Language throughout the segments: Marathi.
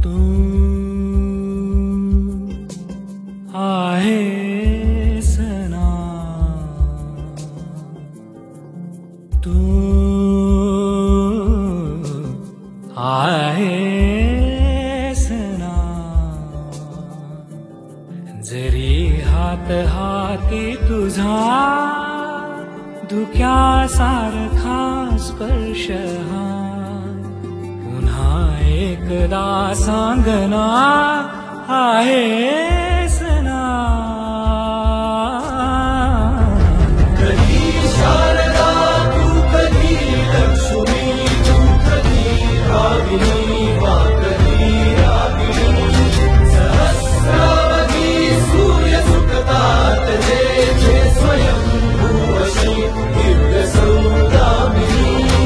तू आहेस ना, तू आहेस ना. जरी हात हाती तुझा धुक्यासारखा स्पर्श हा, पुन्हा एकदा सांगना आहेस ना. कधी शारदा तू कधी लक्ष्मी, तू कधी भाविनी वा कधी रागिणी. सहस्रावधी सूर्य सुखतात जे जे स्वयंभूवशी दिव्य सौदामिनी.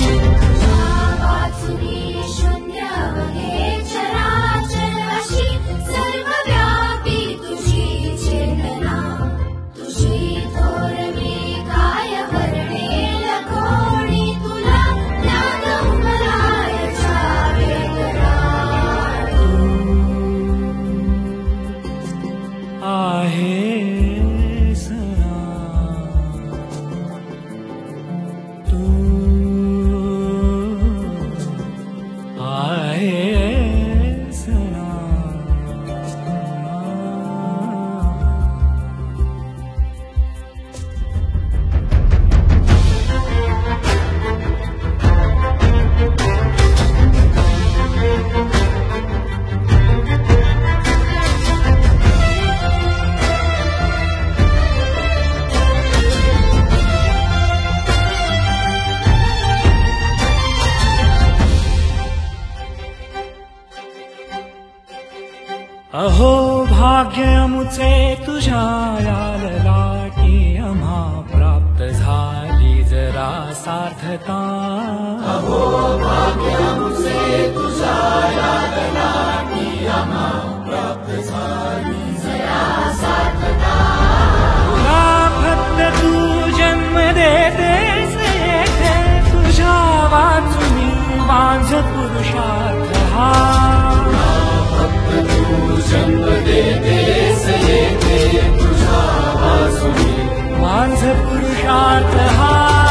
आहेस ना, तू आहेस ना. अहो भाग्य अमुचे तुझ्या लाल लाटी, आम्हा प्राप्त झाली जरा सार्थता. अहो भाग्य अमुचे तुझ्या लाल लाटी, आम्हा प्राप्त झाली जरा सार्थता. तुला फक्त तू जन्म देतेस येथे, तुझ्या वाचुनी माझ पुरुषार्थ हा. जन्म देतेस येथे तुझ्या वाचुनी माझ पुरुषार्थ हा.